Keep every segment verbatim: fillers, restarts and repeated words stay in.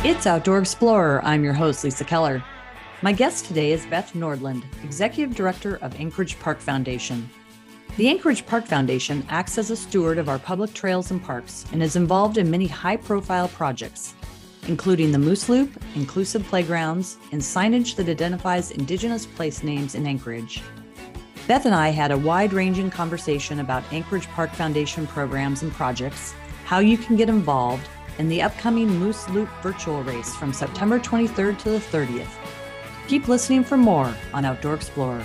It's Outdoor Explorer. I'm your host, Lisa Keller. My guest today is Beth Nordland, Executive Director of Anchorage Park Foundation. The Anchorage Park Foundation acts as a steward of our public trails and parks and is involved in many high-profile projects, including the Moose Loop, inclusive playgrounds, and signage that identifies Indigenous place names in Anchorage. Beth and I had a wide-ranging conversation about Anchorage Park Foundation programs and projects, how you can get involved, and the upcoming Moose Loop virtual race from September twenty-third to the thirtieth. Keep listening for more on Outdoor Explorer.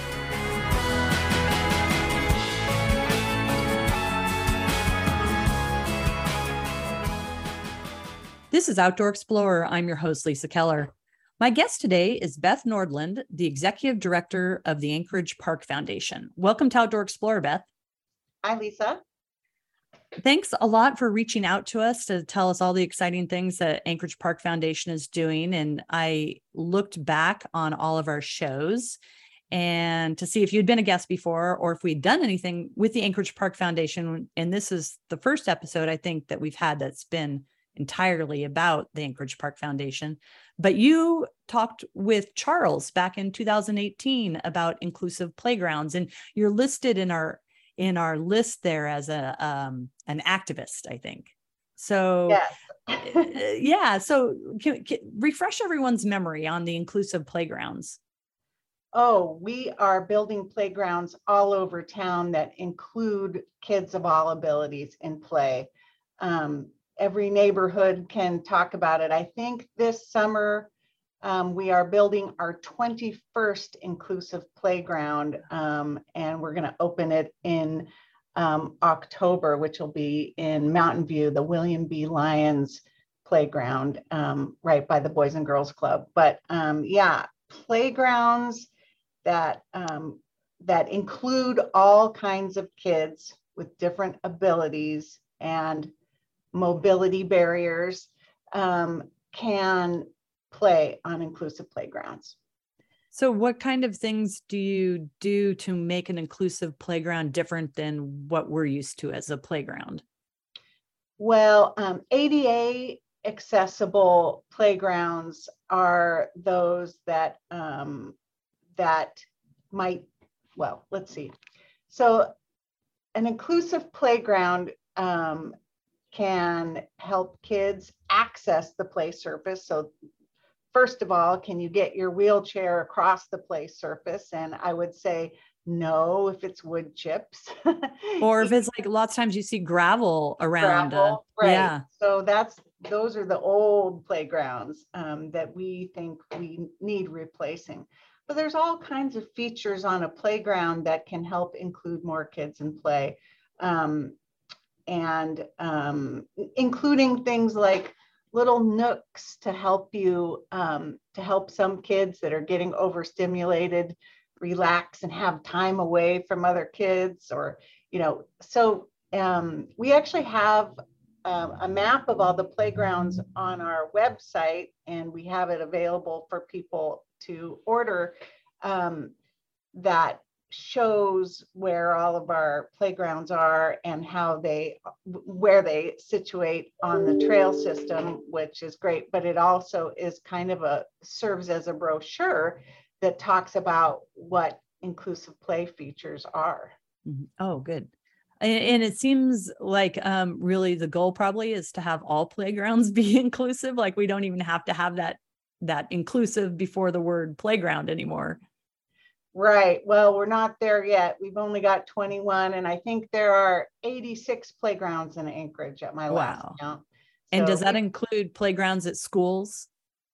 This is Outdoor Explorer. I'm your host, Lisa Keller. My guest today is Beth Nordland, the Executive Director of the Anchorage Park Foundation. Welcome to Outdoor Explorer, Beth. Hi, Lisa. Thanks a lot for reaching out to us to tell us all the exciting things that Anchorage Park Foundation is doing. And I looked back on all of our shows and to see if you'd been a guest before or if we'd done anything with the Anchorage Park Foundation. And this is the first episode I think that we've had that's been entirely about the Anchorage Park Foundation. But you talked with Charles back in two thousand eighteen about inclusive playgrounds, and you're listed in our in our list there as a um, an activist, I think. So yes. yeah, so can, can, refresh everyone's memory on the inclusive playgrounds. Oh, we are building playgrounds all over town that include kids of all abilities in play. Um, every neighborhood can talk about it. I think this summer um, we are building our twenty-first inclusive playground, um, and we're going to open it in um, October, which will be in Mountain View, the William B. Lyons playground, um, right by the Boys and Girls Club. But um, yeah, playgrounds that um, that include all kinds of kids with different abilities and mobility barriers um, can play on inclusive playgrounds. So what kind of things do you do to make an inclusive playground different than what we're used to as a playground? Well, um, A D A accessible playgrounds are those that um, that might, well, let's see. So an inclusive playground um, can help kids access the play surface. So first of all, can you get your wheelchair across the play surface? And I would say no if it's wood chips. Or if it's like lots of times you see gravel around. Gravel, uh, right. Yeah. So that's those are the old playgrounds um, that we think we need replacing. But there's all kinds of features on a playground that can help include more kids in play. Um, and um, including things like little nooks to help you, um, to help some kids that are getting overstimulated, relax and have time away from other kids, or, you know, so um, we actually have um, a map of all the playgrounds on our website, and we have it available for people to order um, that shows where all of our playgrounds are and how they, where they situate on the trail system, which is great. But it also is kind of a, serves as a brochure that talks about what inclusive play features are. Oh, good. And it seems like um, really the goal probably is to have all playgrounds be inclusive. Like we don't even have to have that, that inclusive before the word playground anymore. Right. Well, we're not there yet. We've only got twenty-one, and I think there are eighty-six playgrounds in Anchorage at my last Wow. count. So, and does that include playgrounds at schools?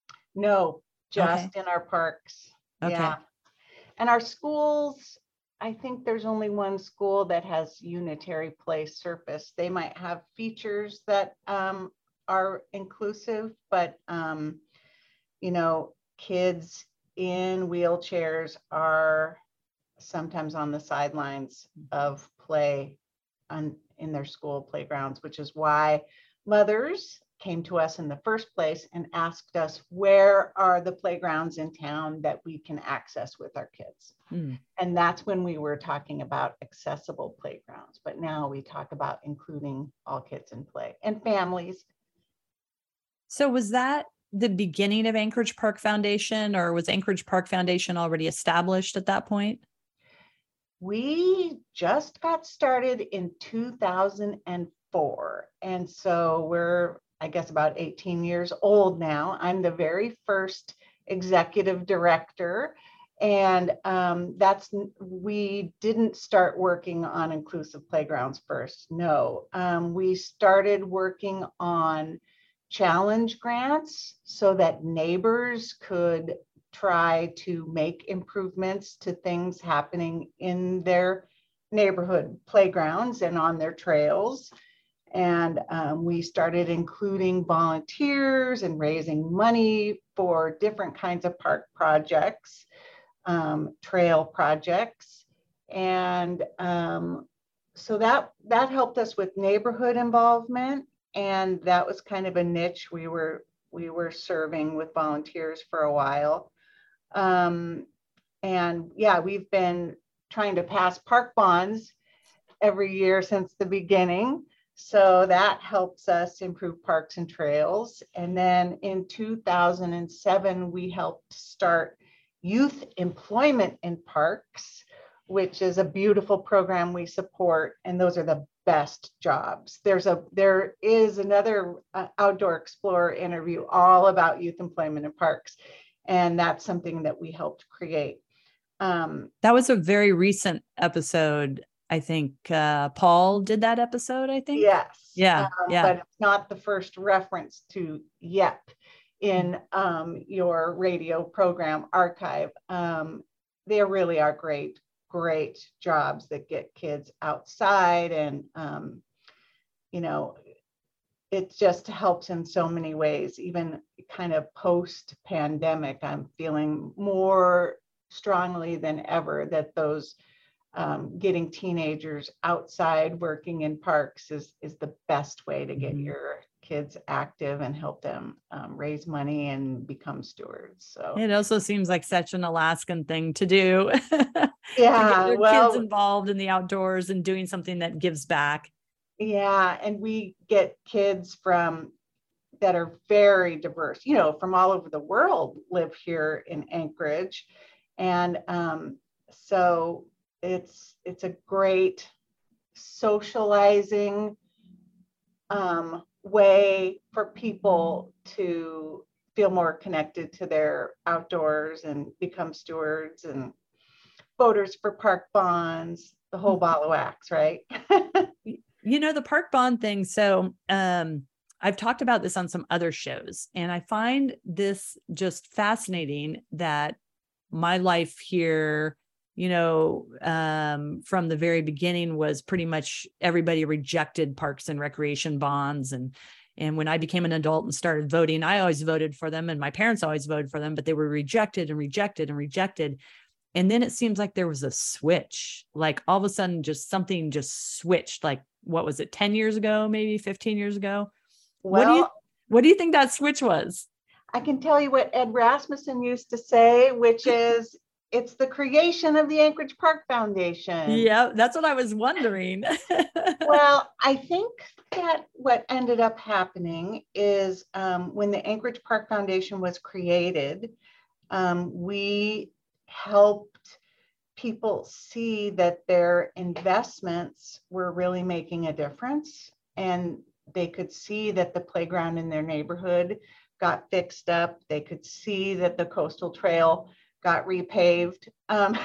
No, just okay. in our parks. Okay. Yeah. And our schools, I think there's only one school that has unitary play surface. They might have features that um, are inclusive, but, um, you know, kids in wheelchairs are sometimes on the sidelines of play on, in their school playgrounds, which is why mothers came to us in the first place and asked us, where are the playgrounds in town that we can access with our kids? Mm. And that's when we were talking about accessible playgrounds. But now we talk about including all kids in play and families. So was that the beginning of Anchorage Park Foundation, or was Anchorage Park Foundation already established at that point? We just got started in two thousand four. And so we're, I guess, about eighteen years old now. I'm the very first executive director. And um, that's, we didn't start working on inclusive playgrounds first. No, um, we started working on challenge grants so that neighbors could try to make improvements to things happening in their neighborhood playgrounds and on their trails. And um, we started including volunteers and raising money for different kinds of park projects, um, trail projects. And um, so that, that helped us with neighborhood involvement. And that was kind of a niche we were, we were serving with volunteers for a while. Um, and yeah, we've been trying to pass park bonds every year since the beginning. So that helps us improve parks and trails. And then in two thousand seven, we helped start Youth Employment in Parks, which is a beautiful program we support. And those are the best jobs. There's a, there is another uh, Outdoor Explorer interview all about youth employment in parks. And that's something that we helped create. Um, that was a very recent episode. I think uh, Paul did that episode, I think. Yes. Yeah. Um, yeah. But it's not the first reference to yet in um, your radio program archive. Um, they really are great, great jobs that get kids outside. And, um, you know, it just helps in so many ways, even kind of post-pandemic. I'm feeling more strongly than ever that those um, getting teenagers outside working in parks is, is the best way to get mm-hmm. your kids active and help them um, raise money and become stewards. So it also seems like such an Alaskan thing to do. Yeah, to get your well, kids involved in the outdoors and doing something that gives back. Yeah, and we get kids from that are very diverse, you know, from all over the world live here in Anchorage. And um, so it's it's a great socializing um, way for people to feel more connected to their outdoors and become stewards and voters for park bonds, the whole ball of wax, right? You know, the park bond thing. So um, I've talked about this on some other shows, and I find this just fascinating that my life here, you know, um, from the very beginning was pretty much everybody rejected parks and recreation bonds. And, and when I became an adult and started voting, I always voted for them, and my parents always voted for them, but they were rejected and rejected and rejected. And then it seems like there was a switch, like all of a sudden, just something just switched. Like, what was it, ten years ago, maybe fifteen years ago? Well, what do you, what do you think that switch was? I can tell you what Ed Rasmussen used to say, which is, it's the creation of the Anchorage Park Foundation. Yeah, that's what I was wondering. Well, I think that what ended up happening is um, when the Anchorage Park Foundation was created, um, we helped people see that their investments were really making a difference, and they could see that the playground in their neighborhood got fixed up. They could see that the coastal trail got repaved. Um,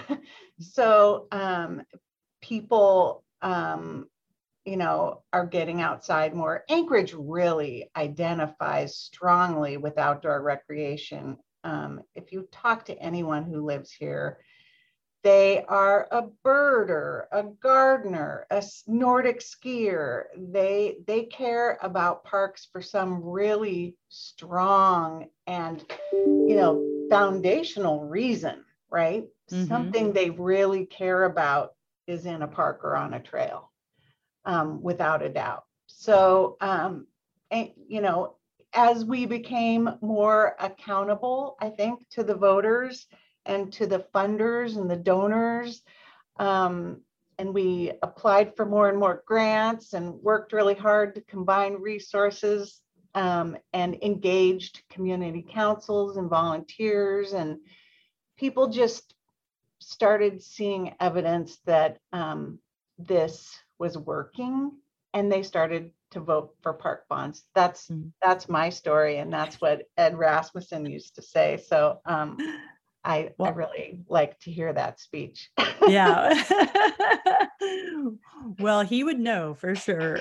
so um, people, um, you know, are getting outside more. Anchorage really identifies strongly with outdoor recreation. Um, if you talk to anyone who lives here, they are a birder, a gardener, a Nordic skier. They, they care about parks for some really strong and, you know, foundational reason, right? Mm-hmm. Something they really care about is in a park or on a trail, um, without a doubt. So, um, and, you know, as we became more accountable, I think, to the voters and to the funders and the donors, um, and we applied for more and more grants and worked really hard to combine resources, um, and engaged community councils and volunteers, and people just started seeing evidence that um, this was working, and they started to vote for park bonds. That's mm-hmm. that's my story, and that's what Ed Rasmussen used to say. So um, I, well, I really like to hear that speech. Yeah. Well, he would know for sure.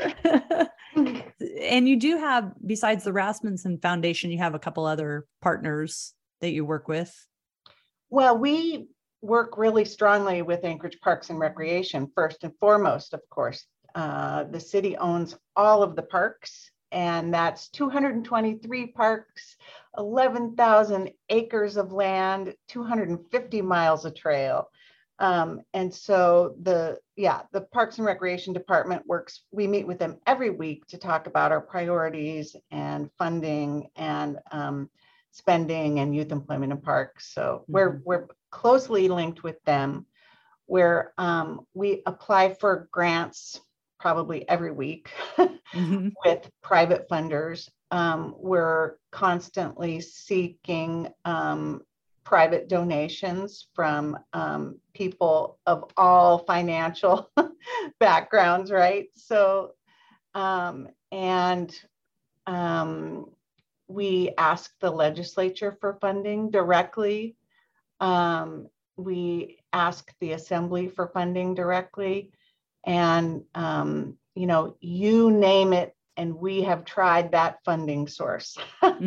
And you do have, besides the Rasmussen Foundation, you have a couple other partners that you work with. Well, we work really strongly with Anchorage Parks and Recreation, first and foremost, of course. Uh, the city owns all of the parks, and that's two hundred twenty-three parks, eleven thousand acres of land, two hundred fifty miles of trail. Um, and so the, yeah, the Parks and Recreation Department works, we meet with them every week to talk about our priorities and funding and um, spending and youth employment in parks. So mm-hmm. we're, we're closely linked with them, where um, we apply for grants probably every week mm-hmm. with private funders. Um, we're constantly seeking um, private donations from um, people of all financial backgrounds, right? So, um, and um, we ask the legislature for funding directly. Um, we ask the assembly for funding directly. And, um, you know, you name it, and we have tried that funding source. um,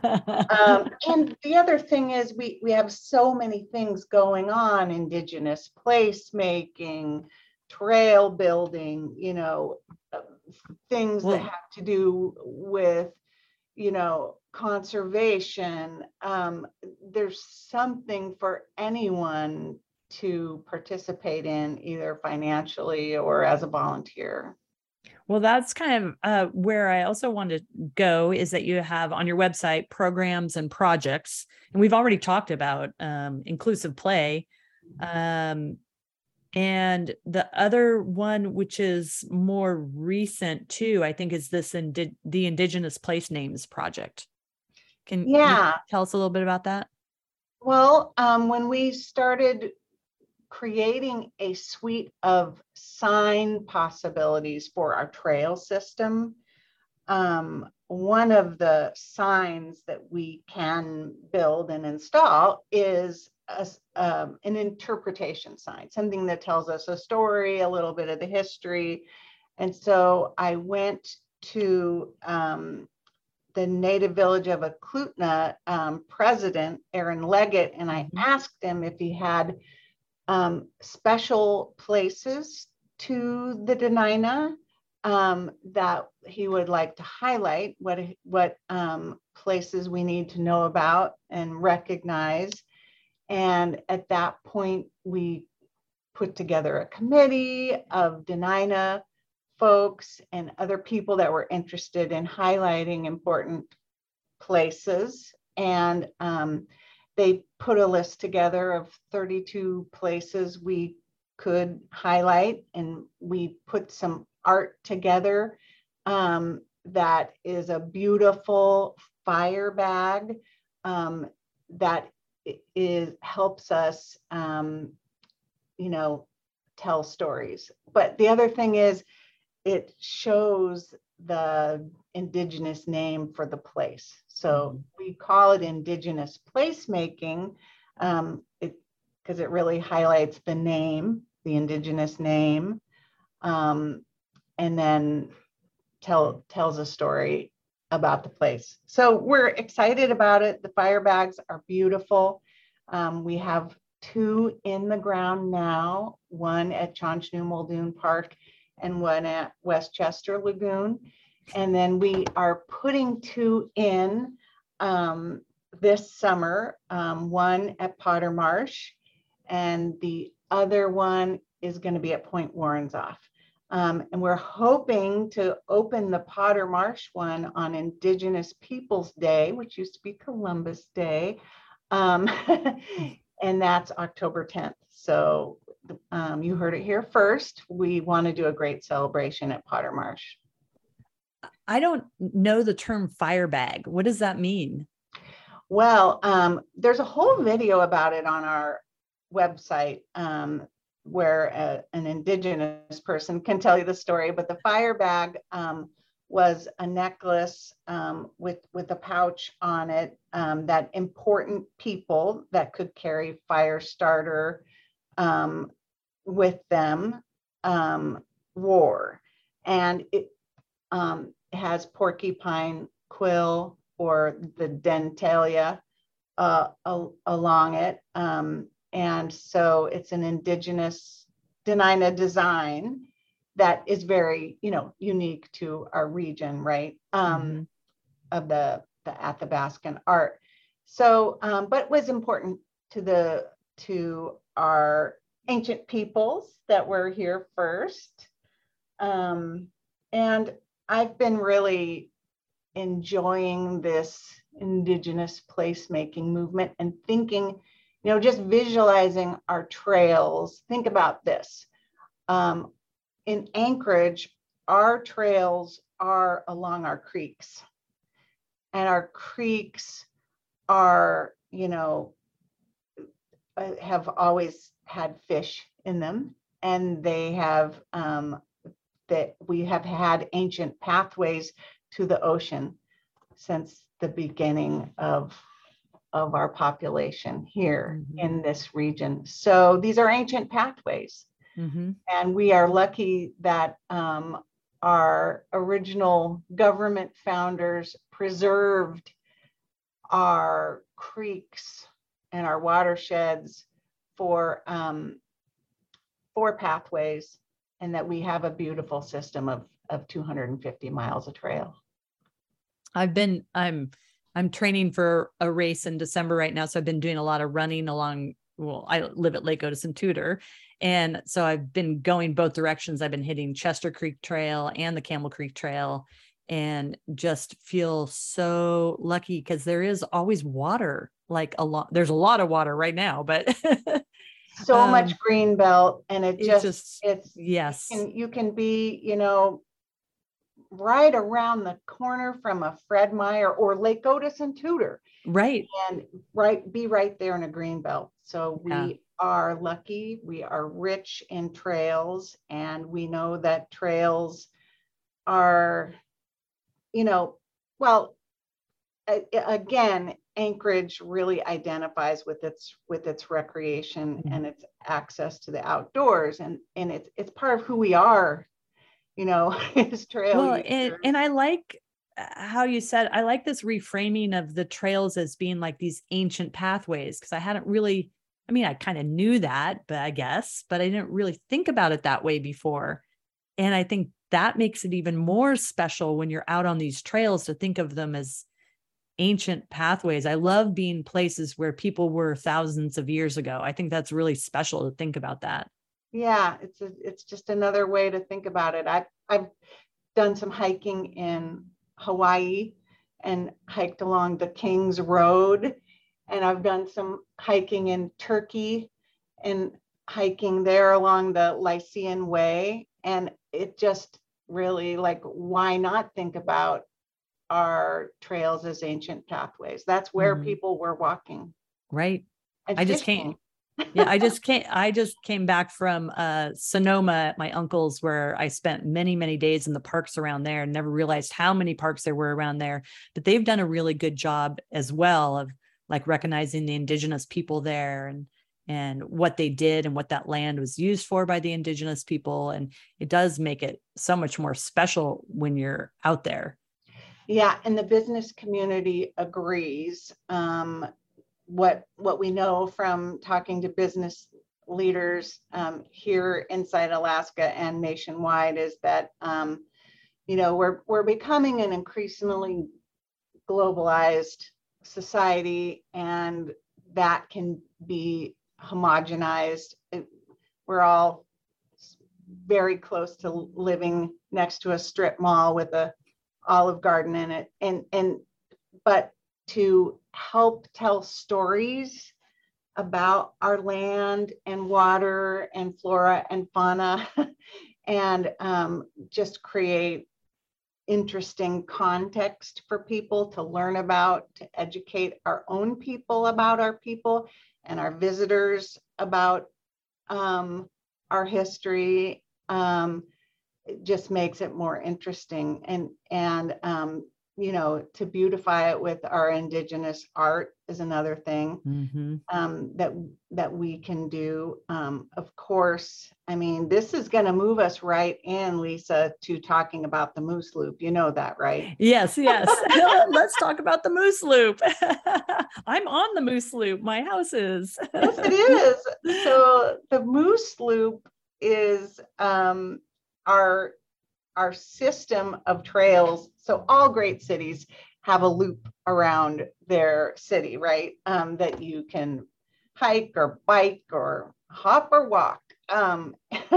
and the other thing is we, we have so many things going on: Indigenous placemaking, trail building, you know, things well, that have to do with, you know, conservation. Um, there's something for anyone to participate in, either financially or as a volunteer. Well, that's kind of uh, where I also want to go, is that you have on your website programs and projects. And we've already talked about um, inclusive play. Um, and the other one, which is more recent too, I think, is this indi- the Indigenous Place Names Project. Can yeah. you tell us a little bit about that? Well, um, when we started creating a suite of sign possibilities for our trail system, um, one of the signs that we can build and install is a, um, an interpretation sign, something that tells us a story, a little bit of the history. And so I went to um, the native village of Eklutna um, president, Aaron Leggett, and I asked him if he had Um, special places to the Dena'ina um, that he would like to highlight, what, what um, places we need to know about and recognize. And at that point, we put together a committee of Dena'ina folks and other people that were interested in highlighting important places. And um, they put a list together of thirty-two places we could highlight, and we put some art together um, that is a beautiful fire bag um, that is helps us, um, you know, tell stories. But the other thing is, it shows the Indigenous name for the place. So mm-hmm. we call it Indigenous placemaking um, it, because it really highlights the name, the Indigenous name, um, and then tell, tells a story about the place. So we're excited about it. The fire bags are beautiful. Um, we have two in the ground now, one at Chanchnu Muldoon Park and one at Westchester Lagoon. And then we are putting two in um, this summer, um, one at Potter Marsh, and the other one is going to be at Point Warrenzoff. Um, and we're hoping to open the Potter Marsh one on Indigenous Peoples Day, which used to be Columbus Day. Um, and that's October tenth. So um, you heard it here first. We want to do a great celebration at Potter Marsh. I don't know the term fire bag. What does that mean? Well, um, there's a whole video about it on our website, um, where a, an Indigenous person can tell you the story. But the fire bag um, was a necklace um, with, with a pouch on it um, that important people that could carry fire starter um, with them um, wore. And it um, has porcupine quill or the dentalia uh, al- along it. Um, and so it's an indigenous Dena'ina design that is very, you know, unique to our region, right? Um, mm-hmm. Of the, the Athabascan art. So, um, but it was important to the, to our ancient peoples that were here first. Um, and I've been really enjoying this Indigenous placemaking movement and thinking, you know, just visualizing our trails. Think about this. Um, in Anchorage, our trails are along our creeks. And our creeks are, you know, have always had fish in them. And they have, um, that we have had ancient pathways to the ocean since the beginning of, of our population here mm-hmm. in this region. So these are ancient pathways. Mm-hmm. And we are lucky that um, our original government founders preserved our creeks and our watersheds for, um, for pathways, and that we have a beautiful system of, of two hundred fifty miles of trail. I've been, I'm, I'm training for a race in December right now. So I've been doing a lot of running along, well, I live at Lake Otis and Tudor. And so I've been going both directions. I've been hitting Chester Creek Trail and the Camel Creek Trail, and just feel so lucky because there is always water, like a lot, there's a lot of water right now, but so um, much green belt, and it just, just it's, yes. And you can be, you know, right around the corner from a Fred Meyer or Lake Otis and Tudor. Right. And right, be right there in a green belt. So we yeah. are lucky, we are rich in trails, and we know that trails are, you know, well, again, Anchorage really identifies with its with its recreation mm-hmm. and its access to the outdoors, and and it's it's part of who we are, you know, as trail well, users. and, and I like how you said, I like this reframing of the trails as being like these ancient pathways, because I hadn't really, I mean, I kind of knew that, but I guess, but I didn't really think about it that way before. And I think that makes it even more special when you're out on these trails to think of them as ancient pathways. I love being places where people were thousands of years ago. I think that's really special to think about that. Yeah, it's a, it's just another way to think about it. I've, I've done some hiking in Hawaii and hiked along the King's Road. And I've done some hiking in Turkey and hiking there along the Lycian Way. And it just really, like, why not think about our trails as ancient pathways? That's where mm-hmm. people were walking. Right. I just came. yeah, I just came. I just came back from uh, Sonoma at my uncle's, where I spent many, many days in the parks around there, and never realized how many parks there were around there. But they've done a really good job as well of like recognizing the indigenous people there, and and what they did and what that land was used for by the indigenous people. And it does make it so much more special when you're out there. Yeah, and the business community agrees. Um, what what we know from talking to business leaders um, here inside Alaska and nationwide is that um, you know we're we're becoming an increasingly globalized society, and that can be homogenized. It, we're all very close to living next to a strip mall with a Olive Garden in it, and and but to help tell stories about our land and water and flora and fauna, and um, just create interesting context for people to learn about, to educate our own people about our people and our visitors about um, our history. Um, it just makes it more interesting, and and um, you know, to beautify it with our indigenous art is another thing. Mm-hmm. um, that that we can do. Um, of course, I mean, this is going to move us right in, Lisa, to talking about the Moose Loop. You know that, right? Yes, yes. Let's talk about the Moose Loop. I'm on the Moose Loop. My house is. Yes, it is. So the Moose Loop is um, our our system of trails. So all great cities have a loop around their city, right? Um, that you can hike or bike or hop or walk. Um,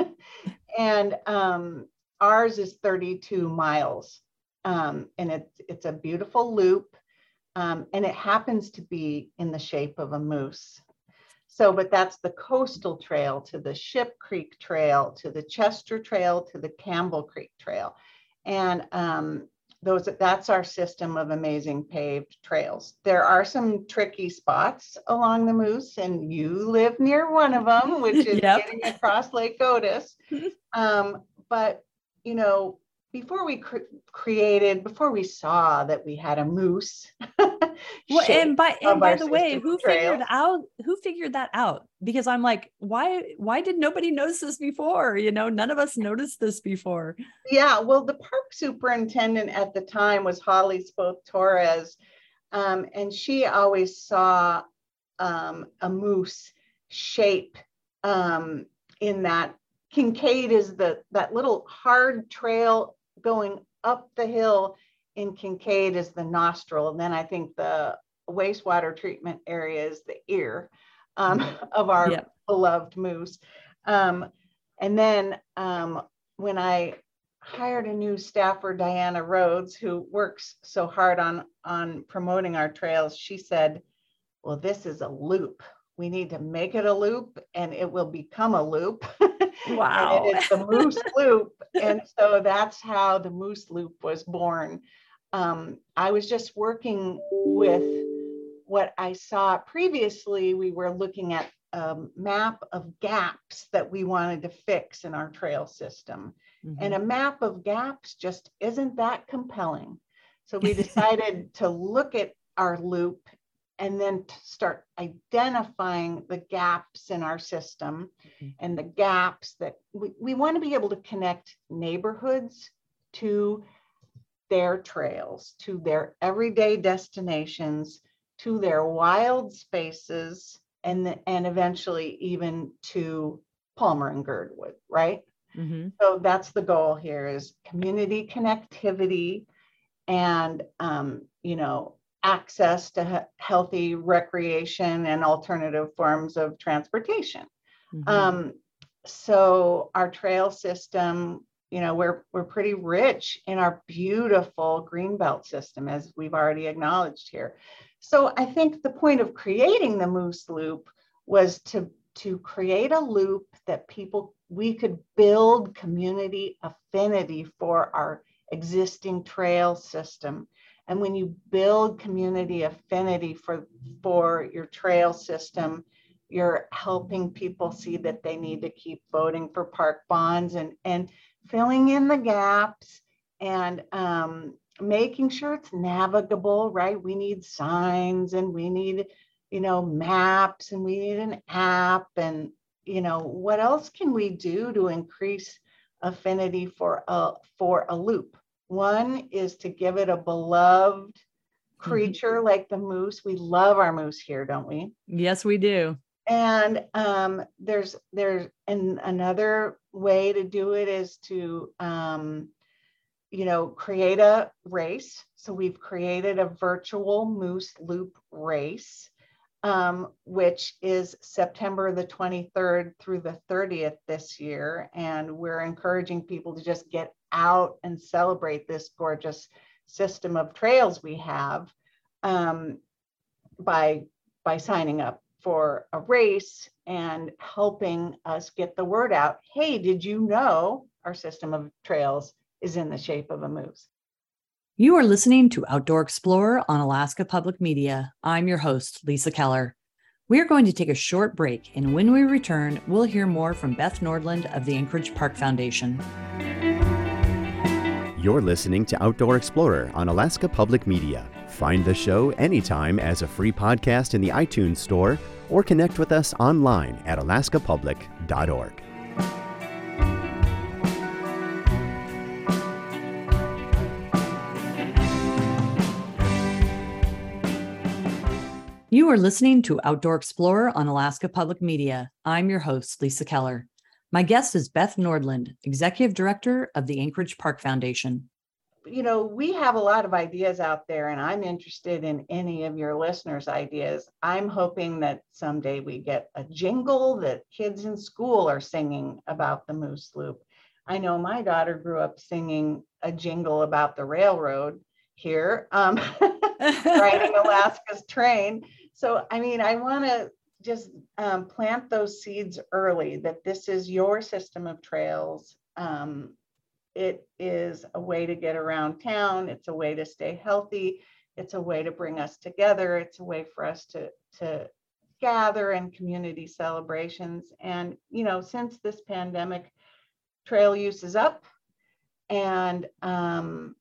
and um, ours is thirty-two miles. Um, and it's, it's a beautiful loop. Um, and it happens to be in the shape of a moose. So, but that's the Coastal Trail to the Ship Creek Trail, to the Chester Trail, to the Campbell Creek Trail. And um, those that's our system of amazing paved trails. There are some tricky spots along the Moose, and you live near one of them, which is yep. getting across Lake Otis. Um, but, you know, before we cre- created, before we saw that we had a moose. Well, and by and by the way, who figured out who figured that out? Because I'm like, why why did nobody notice this before? You know, none of us noticed this before. Yeah, well, the park superintendent at the time was Holly Spoth Torres, um, and she always saw um, a moose shape um, in that. Kincaid is the that little hard trail going up the hill. In Kincaid is the nostril, and then I think the wastewater treatment area is the ear um, of our yep. beloved moose. Um, and then um, when I hired a new staffer, Diana Rhodes, who works so hard on, on promoting our trails, she said, well, this is a loop. We need to make it a loop, and it will become a loop. Wow. And it is the Moose Loop. And so that's how the Moose Loop was born. Um, I was just working with what I saw previously. We were looking at a map of gaps that we wanted to fix in our trail system. Mm-hmm. And a map of gaps just isn't that compelling. So we decided to look at our loop and then to start identifying the gaps in our system. Mm-hmm. And the gaps that we, we want to be able to connect neighborhoods to their trails, to their everyday destinations, to their wild spaces, and, and eventually even to Palmer and Girdwood, right? Mm-hmm. So that's the goal here, is community connectivity and, um, you know, access to he- healthy recreation and alternative forms of transportation. Mm-hmm. Um, so our trail system, you know, we're we're pretty rich in our beautiful greenbelt system, as we've already acknowledged here. So I think the point of creating the Moose Loop was to to create a loop that people, we could build community affinity for our existing trail system. And when you build community affinity for, for your trail system, you're helping people see that they need to keep voting for park bonds and, and filling in the gaps and um, making sure it's navigable, right? We need signs and we need, you know, maps, and we need an app, and, you know, what else can we do to increase affinity for a, for a loop? One is to give it a beloved creature mm-hmm. like the moose. We love our moose here, don't we? Yes, we do. And um, there's there's and another way to do it is to um, you know, create a race. So we've created a virtual Moose Loop race, um, which is September the twenty-third through the thirtieth this year, and we're encouraging people to just get out and celebrate this gorgeous system of trails we have um, by by signing up for a race and helping us get the word out. Hey, did you know our system of trails is in the shape of a moose? You are listening to Outdoor Explorer on Alaska Public Media. I'm your host, Lisa Keller. We are going to take a short break, and when we return, we'll hear more from Beth Nordland of the Anchorage Park Foundation. You're listening to Outdoor Explorer on Alaska Public Media. Find the show anytime as a free podcast in the iTunes Store or connect with us online at alaska public dot org. You are listening to Outdoor Explorer on Alaska Public Media. I'm your host, Lisa Keller. My guest is Beth Nordland, Executive Director of the Anchorage Park Foundation. You know, we have a lot of ideas out there, and I'm interested in any of your listeners' ideas. I'm hoping that someday we get a jingle that kids in school are singing about the Moose Loop. I know my daughter grew up singing a jingle about the railroad here, um, riding Alaska's train. So, I mean, I want to just um, plant those seeds early that this is your system of trails. Um, it is a way to get around town. It's a way to stay healthy. It's a way to bring us together. It's a way for us to, to gather in community celebrations. And, you know, since this pandemic, trail use is up, and um,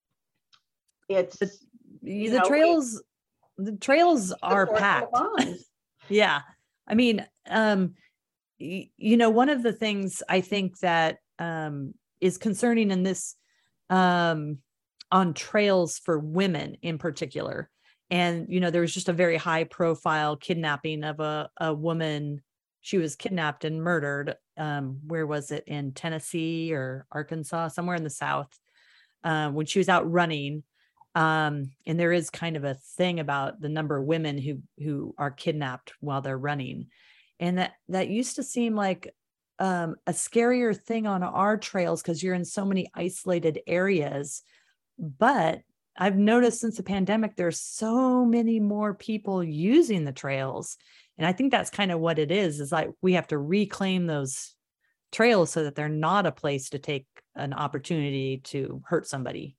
it's the, the trails. The trails are packed. Yeah. I mean, um, y- you know, one of the things I think that um, is concerning in this um, on trails for women in particular. And, you know, there was just a very high profile kidnapping of a, a woman. She was kidnapped and murdered. Um, where was it? In Tennessee or Arkansas, somewhere in the South, uh, when she was out running. Um, and there is kind of a thing about the number of women who, who are kidnapped while they're running. And that, that used to seem like um, a scarier thing on our trails because you're in so many isolated areas. But I've noticed since the pandemic, there's so many more people using the trails. And I think that's kind of what it is, is like we have to reclaim those trails so that they're not a place to take an opportunity to hurt somebody.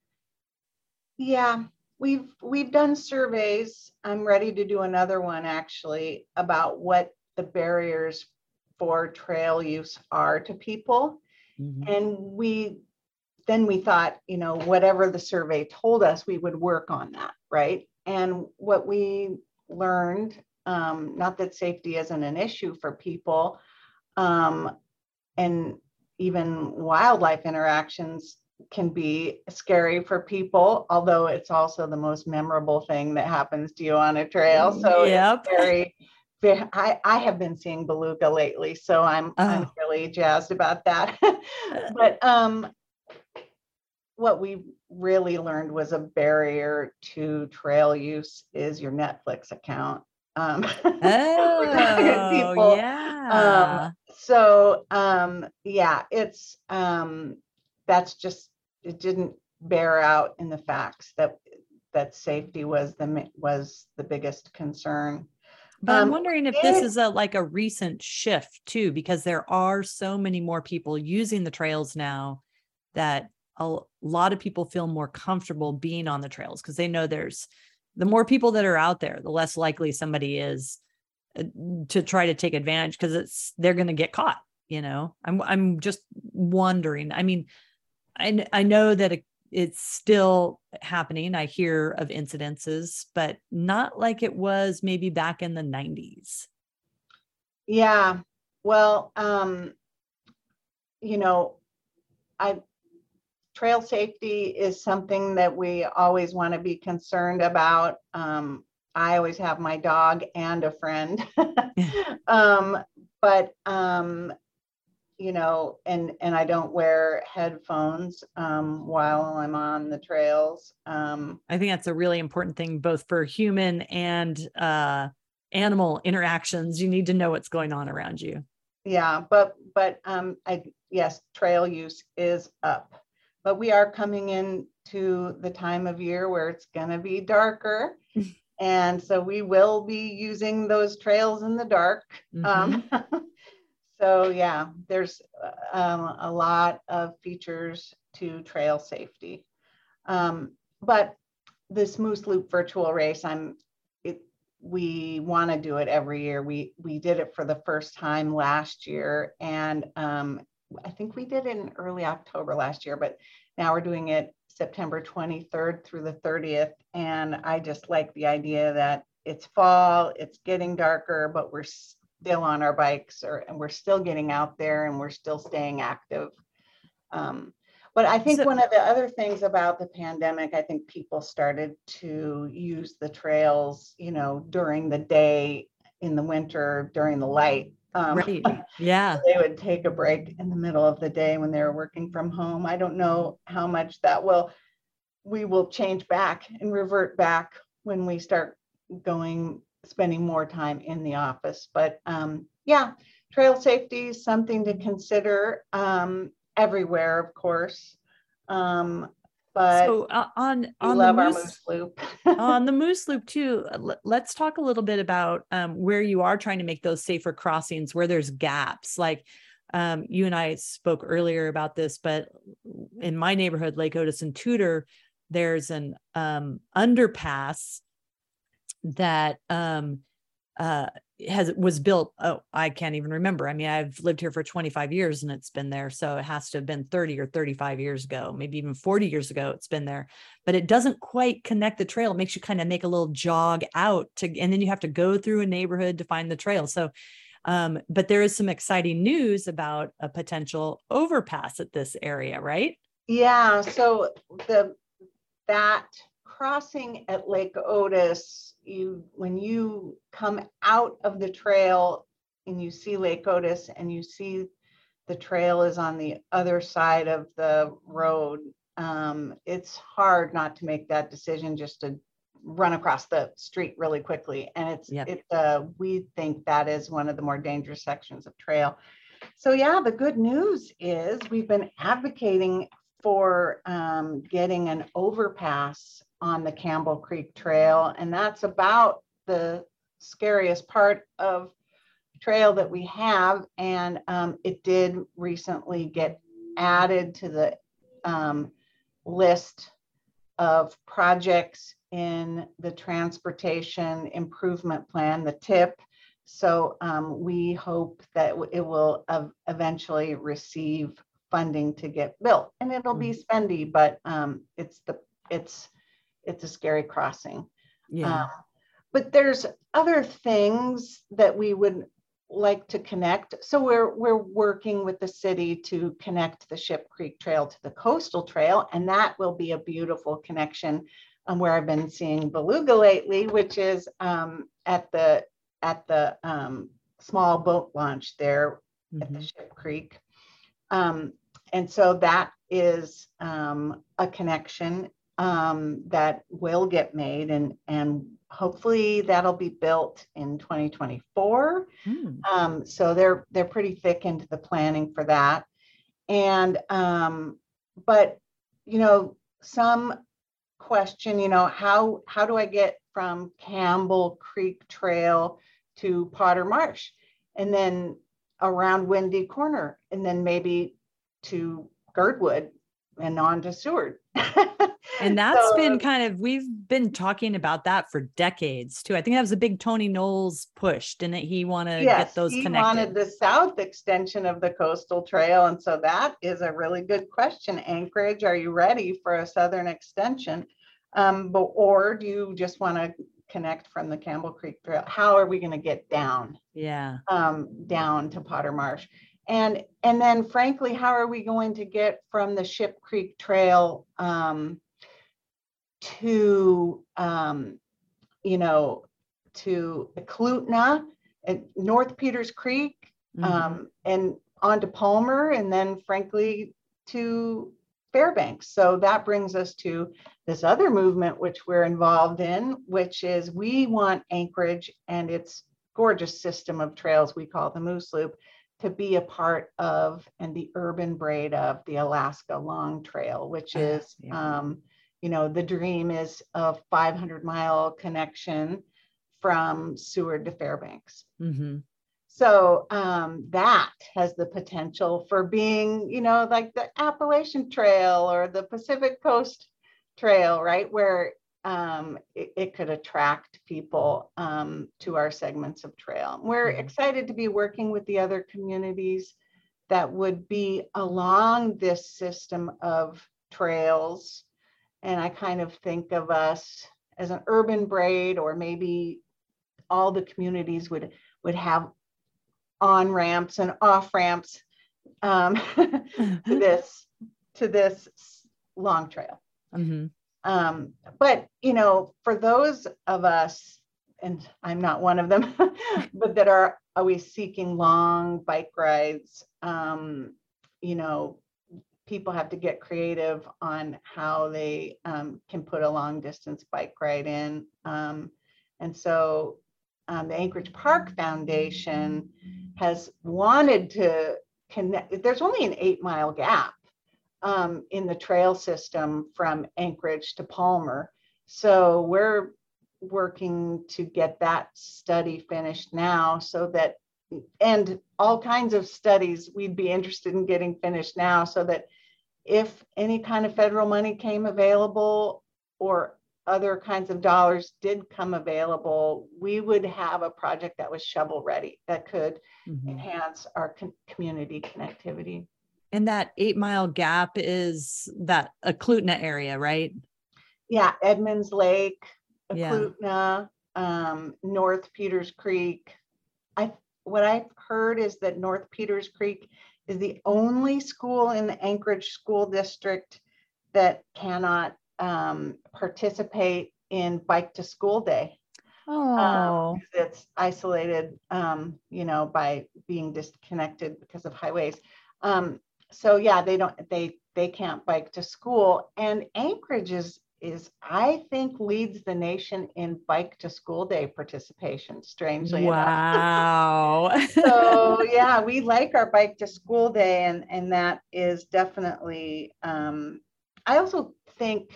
Yeah, we've we've done surveys. I'm ready to do another one actually about what the barriers for trail use are to people. Mm-hmm. And we then we thought, you know, whatever the survey told us, we would work on that, right? And what we learned, um, not that safety isn't an issue for people, um, and even wildlife interactions can be scary for people, although it's also the most memorable thing that happens to you on a trail. So yep. It's very, very I, I have been seeing beluga lately, so I'm oh. I'm really jazzed about that. But um, what we really learned was a barrier to trail use is your Netflix account. Um, oh, people. Yeah. Um, so um, yeah, it's um, that's just, it didn't bear out in the facts that that safety was the was the biggest concern. But um, I'm wondering if this is a like a recent shift too, because there are so many more people using the trails now that a lot of people feel more comfortable being on the trails because they know there's the more people that are out there, the less likely somebody is to try to take advantage because it's they're going to get caught. You know, I'm I'm just wondering. I mean, I I know that it, it's still happening. I hear of incidences, but not like it was maybe back in the nineties. Yeah, well, um, you know, I trail safety is something that we always want to be concerned about. Um, I always have my dog and a friend, um, but um, you know, and and I don't wear headphones um, while I'm on the trails. Um, I think that's a really important thing, both for human and uh, animal interactions. You need to know what's going on around you. Yeah, but but um, I yes, trail use is up, but we are coming into the time of year where it's going to be darker, and so we will be using those trails in the dark. Mm-hmm. Um, So yeah, there's um, a lot of features to trail safety. Um, but this Moose Loop virtual race, I'm, it, we want to do it every year. We, we did it for the first time last year. And um, I think we did it in early October last year, but now we're doing it September twenty-third through the thirtieth. And I just like the idea that it's fall, it's getting darker, but we're still on our bikes, or and we're still getting out there, and we're still staying active. Um, but I think So- one of the other things about the pandemic, I think people started to use the trails, you know, during the day, in the winter, during the light. Um, Right. Yeah. They would take a break in the middle of the day when they were working from home. I don't know how much that will, we will change back and revert back when we start going, spending more time in the office. But um, yeah, trail safety is something to consider um, everywhere, of course. Um, but So uh, on, we on love the our Moose, Moose Loop. on the Moose Loop too, let- let's talk a little bit about um, where you are trying to make those safer crossings, where there's gaps. Like um, you and I spoke earlier about this, but in my neighborhood, Lake Otis and Tudor, there's an um, underpass that um, uh, has was built. Oh, I can't even remember. I mean, I've lived here for twenty-five years and it's been there. So it has to have been thirty or thirty-five years ago, maybe even forty years ago it's been there, but it doesn't quite connect the trail. It makes you kind of make a little jog out to, and then you have to go through a neighborhood to find the trail. So, um, but there is some exciting news about a potential overpass at this area, right? Yeah, so the that crossing at Lake Otis, you when you come out of the trail and you see Lake Otis and you see the trail is on the other side of the road, um, it's hard not to make that decision just to run across the street really quickly. And it's Yep. it uh, we think that is one of the more dangerous sections of trail. So yeah, the good news is we've been advocating for um, getting an overpass on the Campbell Creek Trail. And that's about the scariest part of trail that we have. And um, it did recently get added to the um, list of projects in the Transportation Improvement Plan, the T I P. So um, we hope that it will uh, eventually receive funding to get built, and it'll be spendy, but um, it's the it's it's a scary crossing. Yeah. Um, but there's other things that we would like to connect. So we're we're working with the city to connect the Ship Creek Trail to the Coastal Trail, and that will be a beautiful connection. Um, where I've been seeing beluga lately, which is um, at the at the um, small boat launch there mm-hmm. at the Ship Creek. Um, and so that is um, a connection um, that will get made, and, and hopefully that'll be built in twenty twenty-four. Mm. Um, so they're, they're pretty thick into the planning for that. And, um, but, you know, some question, you know, how, how do I get from Campbell Creek Trail to Potter Marsh, and then around Windy Corner, and then maybe to Girdwood and on to Seward. And that's so, been kind of, we've been talking about that for decades too. I think that was a big Tony Knowles push, didn't it? He want to yes, get those he connected. wanted the south extension of the Coastal Trail. And so that is a really good question. Anchorage, are you ready for a southern extension? Um, but, or do you just want to connect from the Campbell Creek Trail? How are we going to get down? Yeah. Um, down to Potter Marsh? And, and then frankly, how are we going to get from the Ship Creek Trail um, to, um, you know, to Eklutna and North Peters Creek, mm-hmm. um, and on to Palmer, and then frankly to Fairbanks. So that brings us to this other movement, which we're involved in, which is we want Anchorage and its gorgeous system of trails we call the Moose Loop to be a part of and the urban braid of the Alaska Long Trail, which is, uh, yeah. um, you know, the dream is a five hundred mile connection from Seward to Fairbanks. Mm-hmm. So um, that has the potential for being, you know, like the Appalachian Trail or the Pacific Coast trail, right, where um, it, it could attract people um, to our segments of trail. We're Mhm. excited to be working with the other communities that would be along this system of trails. And I kind of think of us as an urban braid, or maybe all the communities would would have on ramps and off ramps um, to this to this long trail. Mm-hmm. Um, but you know, for those of us, and I'm not one of them, but that are always seeking long bike rides, um, you know, people have to get creative on how they um, can put a long distance bike ride in. Um, and so um, the Anchorage Park Foundation has wanted to connect. There's only an eight mile gap um, in the trail system from Anchorage to Palmer. So we're working to get that study finished now, so that, and all kinds of studies we'd be interested in getting finished now, so that if any kind of federal money came available or other kinds of dollars did come available, we would have a project that was shovel ready, that could mm-hmm. enhance our con- community connectivity. And that eight mile gap is that Eklutna area, right? Yeah, Edmonds Lake, Eklutna, yeah. um, North Peters Creek. I what I've heard is that North Peters Creek is the only school in the Anchorage School District that cannot um, participate in Bike to School Day. Oh, um, it's isolated, um, you know, by being disconnected because of highways. Um, so yeah, they don't, they they can't bike to school. And Anchorage is is I think leads the nation in Bike to School Day participation, strangely wow. enough. So yeah, we like our Bike to School Day, and and that is definitely. Um, I also think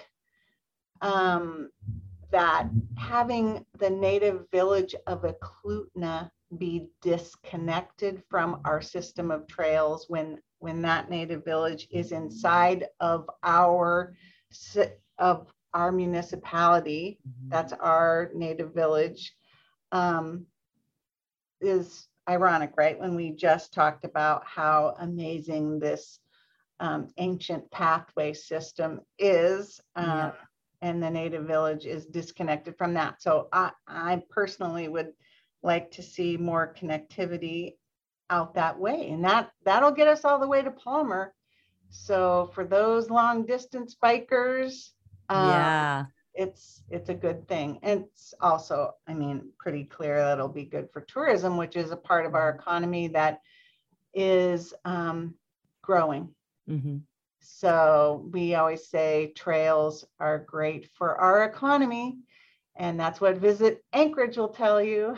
um, that having the native village of Eklutna be disconnected from our system of trails, when when that native village is inside of our of our municipality, mm-hmm. that's our native village, um, is ironic, right? When we just talked about how amazing this um, ancient pathway system is, um, yeah. and the native village is disconnected from that. So I, I personally would like to see more connectivity out that way, and that that'll get us all the way to Palmer. So for those long distance bikers, um, yeah, it's it's a good thing. And it's also, I mean, pretty clear that it'll be good for tourism, which is a part of our economy that is um, growing. Mm-hmm. So we always say trails are great for our economy, and that's what Visit Anchorage will tell you.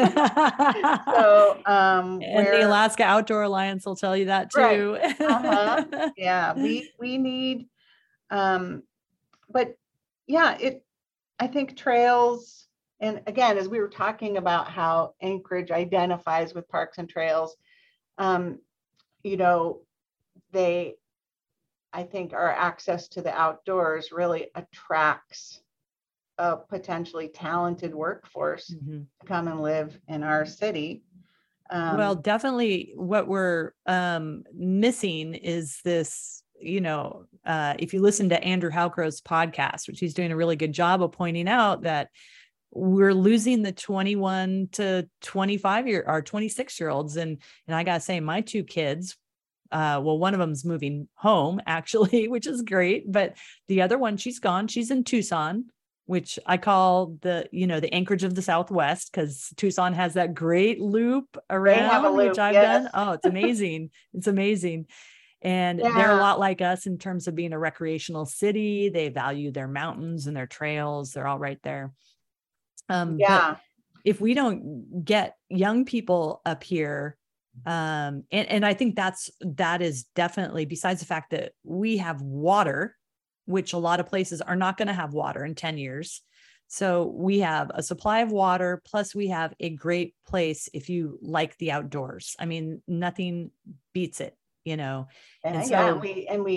So, um, and the Alaska Outdoor Alliance will tell you that too. Right. Uh-huh. Yeah, we we need, um, but yeah, it. I think trails, and again, as we were talking about how Anchorage identifies with parks and trails, um, you know, they. I think our access to the outdoors really attracts a potentially talented workforce mm-hmm. to come and live in our city. Um, well, definitely what we're um, missing is this, you know, uh, if you listen to Andrew Halcrow's podcast, which he's doing a really good job of pointing out, that we're losing the twenty-one to twenty-five year or twenty-six year olds. And, and I got to say, my two kids, Uh, well, one of them's moving home actually, which is great. But the other one, she's gone. She's in Tucson, which I call the, you know, the Anchorage of the Southwest, because Tucson has that great loop around, loop, which I've yes. done. Oh, it's amazing. It's amazing. And yeah. they're a lot like us in terms of being a recreational city. They value their mountains and their trails. They're all right there. Um, yeah. But if we don't get young people up here, Um, and, and I think that's, that is definitely, besides the fact that we have water, which a lot of places are not going to have water in ten years. So we have a supply of water, plus we have a great place if you like the outdoors. I mean, nothing beats it, you know? And, and yeah, so and we, and we,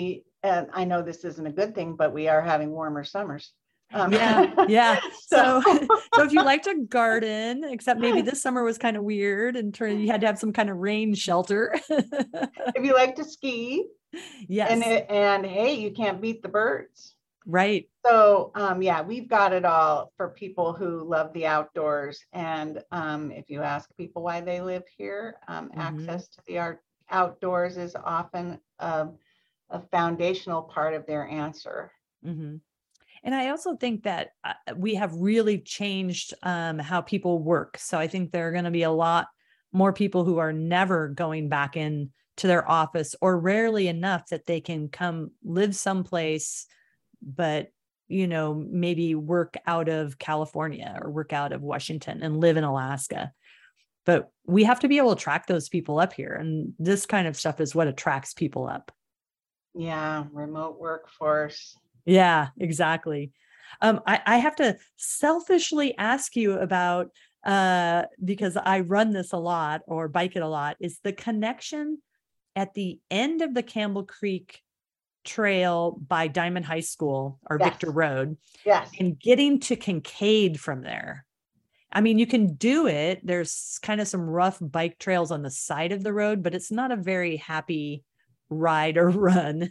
and I know this isn't a good thing, but we are having warmer summers. Um, yeah, yeah. so, So, so if you like to garden, except maybe this summer was kind of weird and turn, you had to have some kind of rain shelter. if you like to ski, yes, and it, and hey, you can't beat the birds. right. So um, yeah, we've got it all for people who love the outdoors. And um, if you ask people why they live here, um, Mm-hmm. access to the art outdoors is often a, a foundational part of their answer. Mm-hmm. And I also think that uh, we have really changed um, how people work. So I think there are going to be a lot more people who are never going back in to their office, or rarely enough that they can come live someplace, but, you know, maybe work out of California or work out of Washington and live in Alaska. But we have to be able to track those people up here. And this kind of stuff is what attracts people up. Yeah, remote workforce. Yeah, exactly. Um, I, I have to selfishly ask you about, uh, because I run this a lot or bike it a lot, is the connection at the end of the Campbell Creek Trail by Diamond High School or Yes. Victor Road, Yes. and getting to Kincaid from there. I mean, you can do it. There's kind of some rough bike trails on the side of the road, but it's not a very happy ride or run.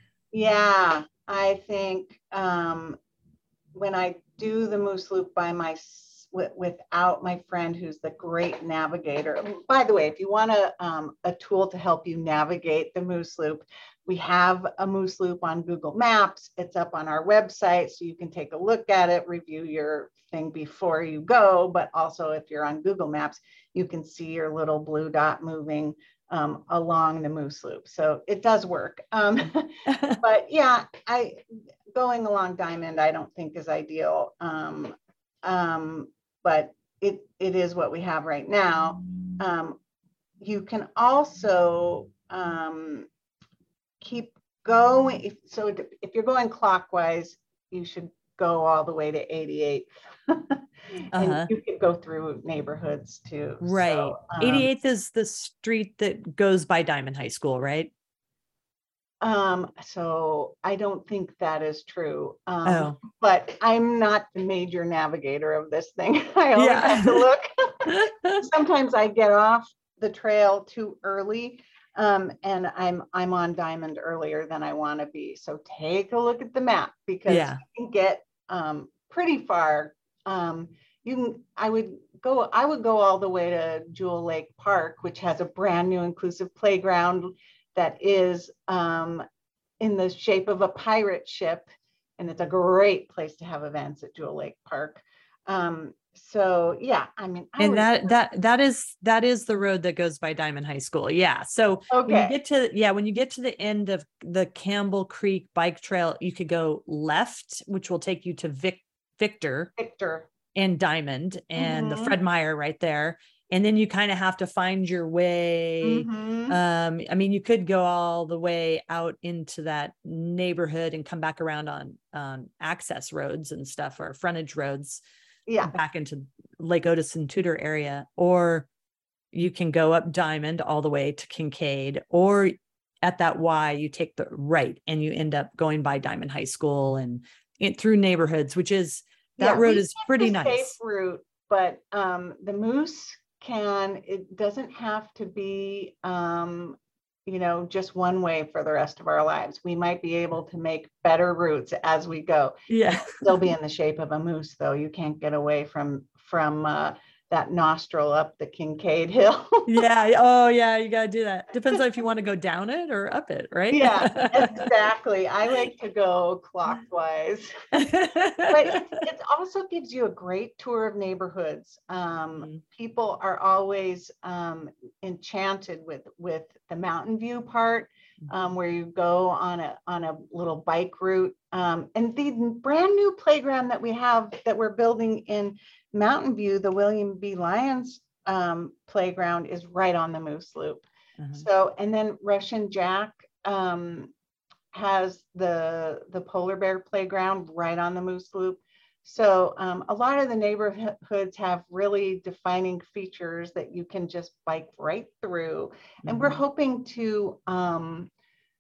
Yeah, I think um, when I do the Moose Loop by my w- without my friend who's the great navigator. By the way, if you want a um, a tool to help you navigate the Moose Loop, we have a Moose Loop on Google Maps. It's up on our website, so you can take a look at it, review your thing before you go. But also, if you're on Google Maps, you can see your little blue dot moving um, along the Moose Loop. So it does work. Um, but yeah, I going along Diamond, I don't think is ideal. Um, um, but it it is what we have right now. Um, you can also um, keep going. If, so if you're going clockwise, you should go all the way to eighty-eight. And Uh-huh. you could go through neighborhoods too. Right. So, um, eighty-eighth is the street that goes by Diamond High School, right? Um, so I don't think that is true. Um, Oh. but I'm not the major navigator of this thing. I always Yeah. have to look. Sometimes I get off the trail too early. Um, and I'm I'm on Diamond earlier than I want to be. So take a look at the map, because Yeah. you can get um, pretty far. Um, you can I would go I would go all the way to Jewel Lake Park, which has a brand new inclusive playground that is um, in the shape of a pirate ship, and it's a great place to have events at Jewel Lake Park. Um, so yeah, I mean, I And would, that that that is that is the road that goes by Diamond High School. Yeah. So when you okay, get to yeah, when you get to the end of the Campbell Creek bike trail, you could go left, which will take you to Vic, Victor Victor. and Diamond and the Mhm. Fred Meyer right there. And then you kind of have to find your way. Mhm. Um, I mean, you could go all the way out into that neighborhood and come back around on um, access roads and stuff, or frontage roads. Yeah. Back into Lake Otis and Tudor area, or you can go up Diamond all the way to Kincaid, or at that Y you take the right and you end up going by Diamond High School and in, through neighborhoods, which is that Yeah, road we is picked pretty the nice. safe route, but um, the Moose can, it doesn't have to be, um, you know, just one way for the rest of our lives. We might be able to make better routes as we go. Yeah. Still be in the shape of a moose, though. You can't get away from from uh, that nostril up the Kincaid Hill. Yeah. Oh, yeah. You got to do that. Depends on if you want to go down it or up it, right? Yeah, exactly. I like to go clockwise. But it, it also gives you a great tour of neighborhoods. Um, Mhm. People are always um, enchanted with with the Mountain View part, um, where you go on a on a little bike route. Um, and the brand new playground that we have that we're building in Mountain View, the William B. Lyons um, playground, is right on the Moose Loop. Uh-huh. So, and then Russian Jack um, has the the polar bear playground right on the Moose Loop. So um, a lot of the neighborhoods have really defining features that you can just bike right through. And we're Mhm. hoping to, um,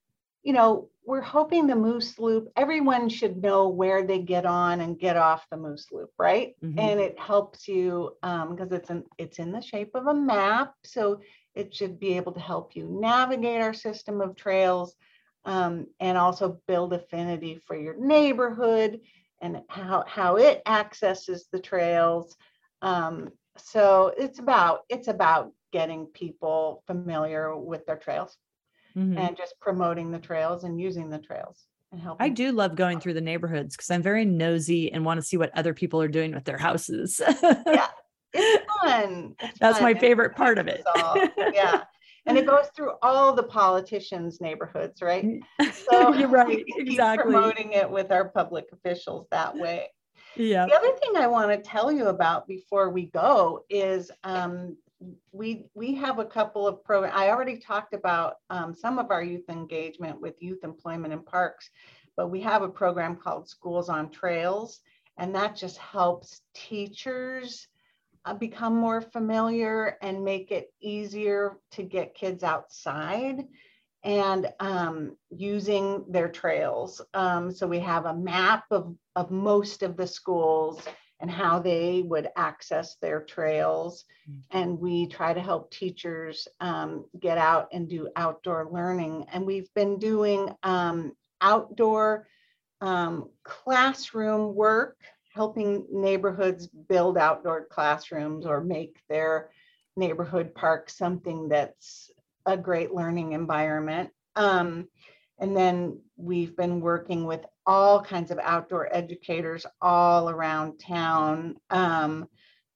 you know, we're hoping the Moose Loop, everyone should know where they get on and get off the Moose Loop, right? Mm-hmm. And it helps you um, because it's in, it's in the shape of a map. So it should be able to help you navigate our system of trails um, and also build affinity for your neighborhood and how, how it accesses the trails. Um, so it's about, it's about getting people familiar with their trails. Mm-hmm. And just promoting the trails and using the trails and helping. I do love going through the neighborhoods because I'm very nosy and want to see what other people are doing with their houses. Yeah, it's fun. It's That's fun. my favorite part of it. Yeah. And it goes through all the politicians' neighborhoods, right? So you're right. We keep exactly. promoting it with our public officials that way. Yeah. The other thing I want to tell you about before we go is um, we we have a couple of programs. I already talked about um, some of our youth engagement with youth employment in parks, but we have a program called Schools on Trails, and that just helps teachers uh, become more familiar and make it easier to get kids outside and um, using their trails. Um, so we have a map of, of most of the schools and how they would access their trails. And we try to help teachers um, get out and do outdoor learning. And we've been doing um, outdoor um, classroom work, helping neighborhoods build outdoor classrooms or make their neighborhood park something that's a great learning environment. Um, and then we've been working with all kinds of outdoor educators all around town um,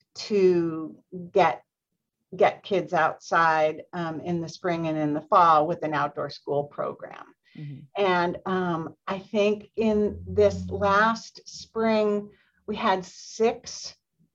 to get get kids outside um, in the spring and in the fall with an outdoor school program. Mm-hmm. And um, I think in this last spring, we had six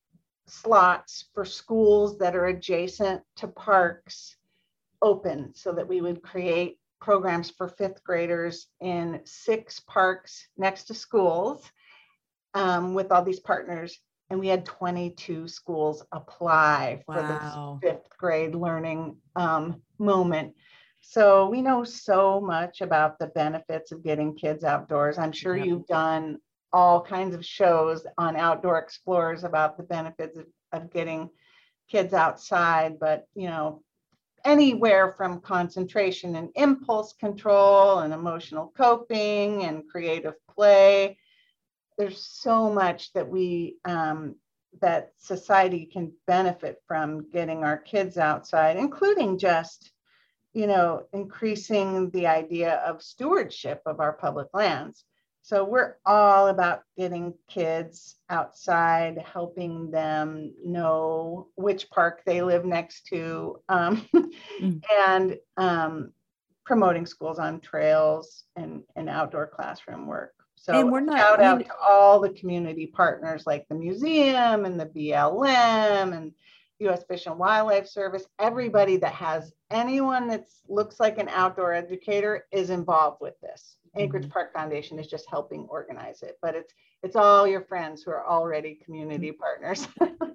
slots for schools that are adjacent to parks open so that we would create programs for fifth graders in six parks next to schools um, with all these partners. And we had twenty-two schools apply for wow. this fifth grade learning um, moment. So we know so much about the benefits of getting kids outdoors. I'm sure yep. you've done all kinds of shows on Outdoor Explorers about the benefits of, of getting kids outside, but you know, anywhere from concentration and impulse control and emotional coping and creative play. There's so much that we, um, that society can benefit from getting our kids outside, including just, you know, increasing the idea of stewardship of our public lands. So we're all about getting kids outside, helping them know which park they live next to, um, mm. and um, promoting schools on trails and, and outdoor classroom work. So and we're not, shout I mean, out to all the community partners like the museum and the B L M and U S Fish and Wildlife Service. Everybody that has anyone that looks like an outdoor educator is involved with this. Anchorage mm-hmm. Park Foundation is just helping organize it, but it's it's all your friends who are already community partners.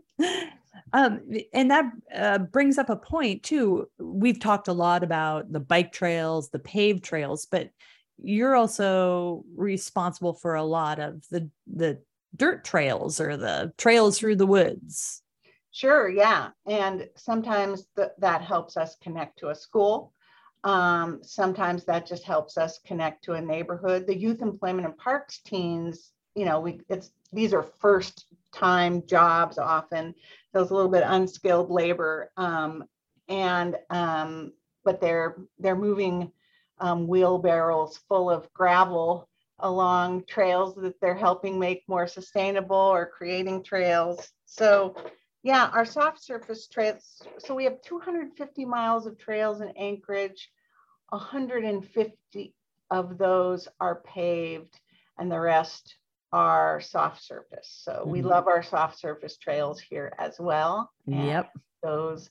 um, and that uh, brings up a point too. We've talked a lot about the bike trails, the paved trails, but you're also responsible for a lot of the the dirt trails or the trails through the woods. Sure, yeah, and sometimes th- that helps us connect to a school. Um, sometimes that just helps us connect to a neighborhood. The Youth Employment and Parks teens, you know, we it's these are first time jobs often. So it's a little bit unskilled labor, um, and um, but they're they're moving um, wheelbarrows full of gravel along trails that they're helping make more sustainable or creating trails. So yeah, our soft surface trails. So we have two hundred fifty miles of trails in Anchorage. one hundred fifty of those are paved and the rest are soft surface. So mm-hmm. we love our soft surface trails here as well. And yep. those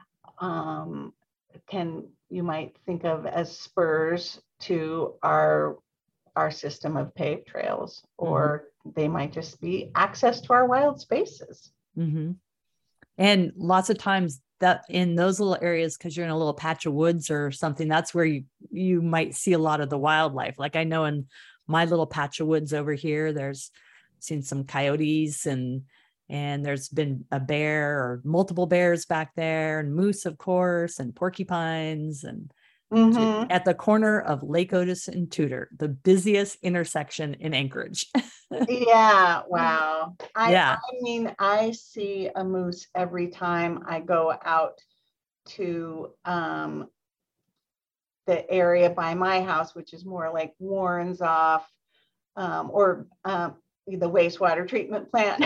um, can, you might think of as spurs to our, our system of paved trails, or mm-hmm. they might just be access to our wild spaces. Mm-hmm. And lots of times that in those little areas, because you're in a little patch of woods or something, that's where you, you might see a lot of the wildlife. Like I know in my little patch of woods over here, there's seen some coyotes and, and there's been a bear or multiple bears back there, and moose, of course, and porcupines, and Mhm. at the corner of Lake Otis and Tudor, the busiest intersection in Anchorage. Yeah, wow. I, Yeah. I mean, I see a moose every time I go out to um, the area by my house, which is more like Warren's off, um, or um, the wastewater treatment plant.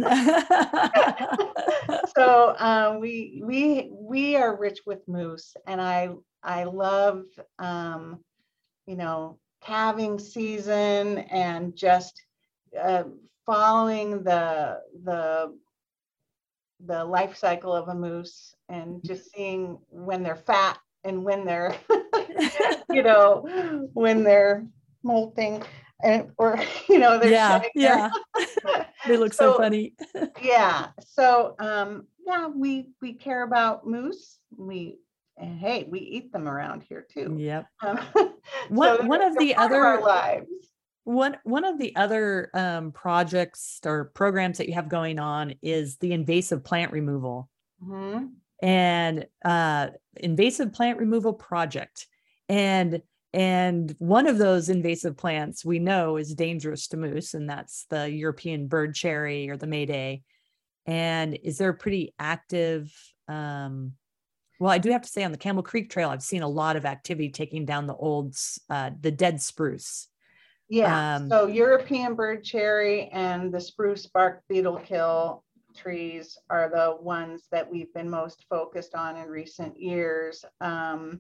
So um, we we we are rich with moose, and I I love um, you know, calving season and just uh, following the the the life cycle of a moose, and just seeing when they're fat and when they're you know, when they're molting, and or you know, they're yeah, shedding yeah. their They look so, so funny. Yeah. So um, yeah, we we care about moose. We and hey, we eat them around here too. Yep. Um, one so one of the part other of our lives. One one of the other um, projects or programs that you have going on is the invasive plant removal. Mm-hmm. And uh, invasive plant removal project. And and one of those invasive plants we know is dangerous to moose, and that's the European bird cherry or the Mayday. And is there a pretty active, um, well, I do have to say on the Campbell Creek Trail, I've seen a lot of activity taking down the old, uh, the dead spruce. Yeah, Um, so European bird cherry and the spruce bark beetle kill trees are the ones that we've been most focused on in recent years. Um,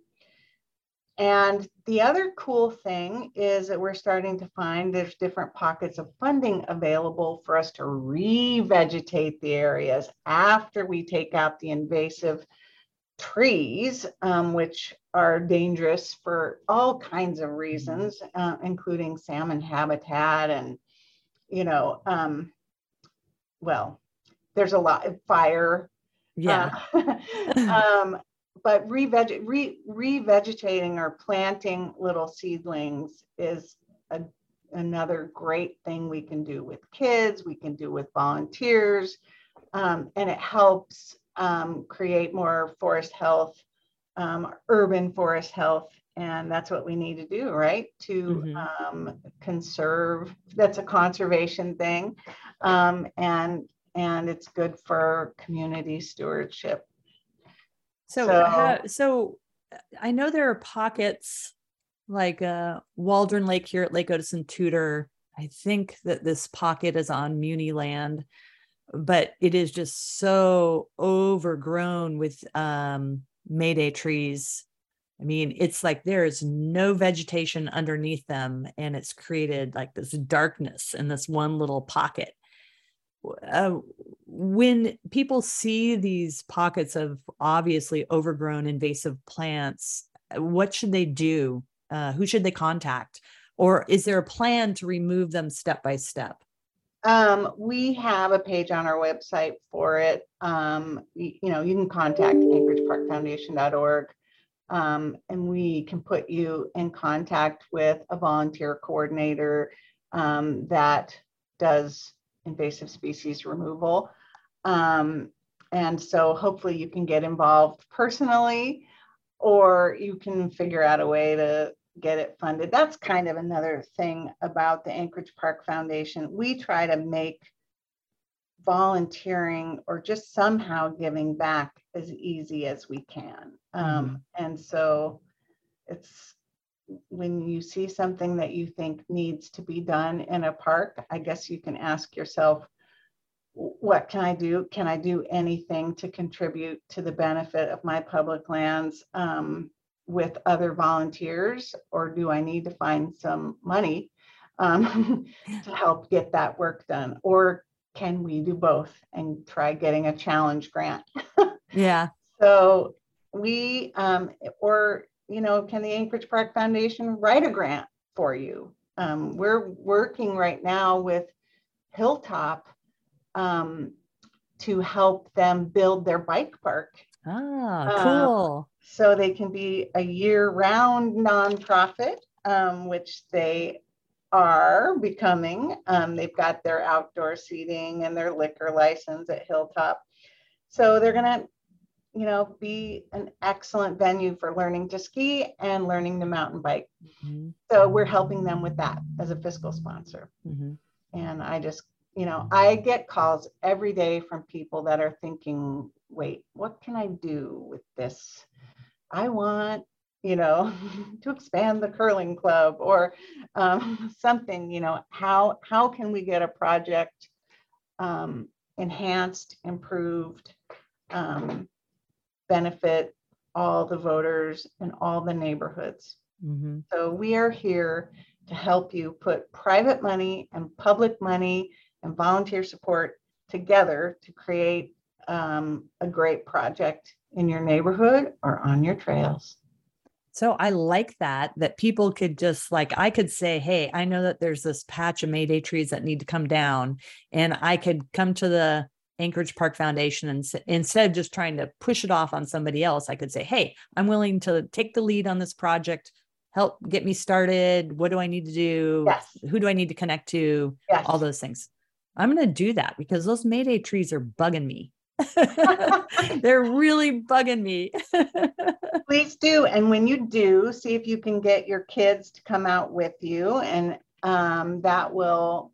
and the other cool thing is that we're starting to find there's different pockets of funding available for us to revegetate the areas after we take out the invasive trees, um, which are dangerous for all kinds of reasons, uh, including salmon habitat and, you know, um, well, there's a lot of fire. yeah. Uh, um, but re-veg- re- revegetating or planting little seedlings is a, another great thing we can do with kids, we can do with volunteers, um, and it helps um, create more forest health, um, urban forest health, and that's what we need to do, right? To mm-hmm. um, conserve. That's a conservation thing, um, and and it's good for community stewardship. So, so, how, so I know there are pockets like uh, Waldron Lake here at Lake Otis and Tudor. I think that this pocket is on Muni land, but it is just so overgrown with um, Mayday trees. I mean, it's like there is no vegetation underneath them, and it's created like this darkness in this one little pocket. Uh, when people see these pockets of obviously overgrown invasive plants, what should they do? Uh, who should they contact? Or is there a plan to remove them step by step? Um, we have a page on our website for it. Um, you, you know, you can contact anchorage park foundation dot org, um, and we can put you in contact with a volunteer coordinator um, that does invasive species removal. Um, and so hopefully you can get involved personally, or you can figure out a way to get it funded. That's kind of another thing about the Anchorage Park Foundation. We try to make volunteering or just somehow giving back as easy as we can. Um, mm-hmm. And so it's, when you see something that you think needs to be done in a park, I guess you can ask yourself, what can I do? Can I do anything to contribute to the benefit of my public lands um, with other volunteers, or do I need to find some money um, to help get that work done? Or can we do both and try getting a challenge grant? Yeah. So we, um, or, you know, can the Anchorage Park Foundation write a grant for you? Um, we're working right now with Hilltop um, to help them build their bike park Ah, Uh, cool. so they can be a year-round nonprofit, um, which they are becoming. Um, they've got their outdoor seating and their liquor license at Hilltop. So they're going to, you know, be an excellent venue for learning to ski and learning to mountain bike. Mm-hmm. So we're helping them with that as a fiscal sponsor. Mm-hmm. And I just, you know, I get calls every day from people that are thinking, wait, what can I do with this? I want, you know, to expand the curling club or um, something, you know, how, how can we get a project um, enhanced, improved, um, benefit all the voters and all the neighborhoods. Mm-hmm. So we are here to help you put private money and public money and volunteer support together to create um, a great project in your neighborhood or on your trails. So I like that, that people could just like, I could say, hey, I know that there's this patch of Mayday trees that need to come down, and I could come to the Anchorage Park Foundation and s- instead of just trying to push it off on somebody else, I could say, hey, I'm willing to take the lead on this project. Help get me started. What do I need to do? Yes. Who do I need to connect to? Yes. All those things. I'm going to do that because those Mayday trees are bugging me. They're really bugging me. Please do. And when you do, see if you can get your kids to come out with you, and um, that will,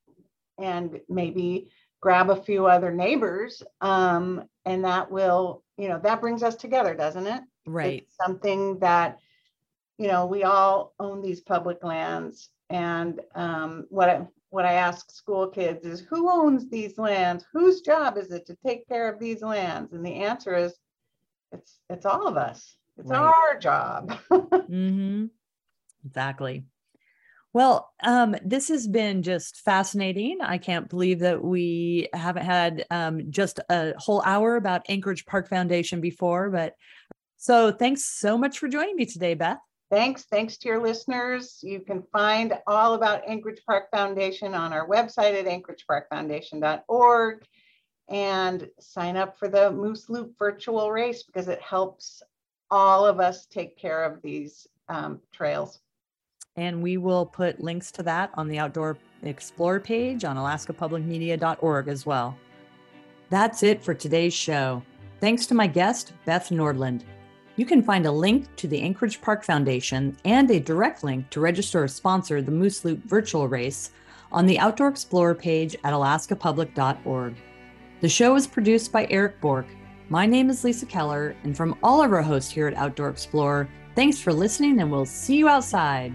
and maybe grab a few other neighbors, um, and that will, you know, that brings us together, doesn't it? Right. It's something that, you know, we all own these public lands. And um, what I, what I ask school kids is, who owns these lands? Whose job is it to take care of these lands? And the answer is, it's it's all of us. It's right. Our job. Mm-hmm. Exactly. Well, um, this has been just fascinating. I can't believe that we haven't had um, just a whole hour about Anchorage Park Foundation before. But so thanks so much for joining me today, Beth. Thanks. Thanks to your listeners. You can find all about Anchorage Park Foundation on our website at anchorage park foundation dot org, and sign up for the Moose Loop virtual race because it helps all of us take care of these um, trails. And we will put links to that on the Outdoor Explorer page on alaska public media dot org as well. That's it for today's show. Thanks to my guest, Beth Nordland. You can find a link to the Anchorage Park Foundation and a direct link to register or sponsor the Moose Loop virtual race on the Outdoor Explorer page at alaska public dot org. The show is produced by Eric Bork. My name is Lisa Keller, and from all of our hosts here at Outdoor Explorer, thanks for listening, and we'll see you outside.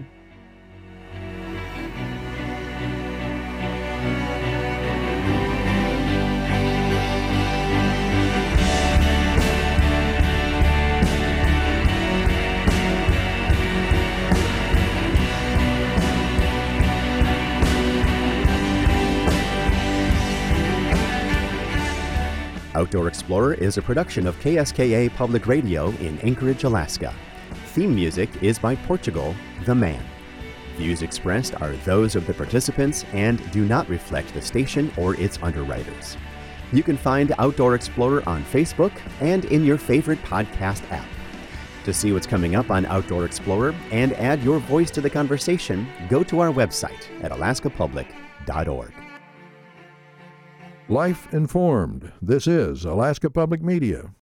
Outdoor Explorer is a production of K S K A Public Radio in Anchorage, Alaska. Theme music is by Portugal, The Man. Views expressed are those of the participants and do not reflect the station or its underwriters. You can find Outdoor Explorer on Facebook and in your favorite podcast app. To see what's coming up on Outdoor Explorer and add your voice to the conversation, go to our website at alaska public dot org. Life informed. This is Alaska Public Media.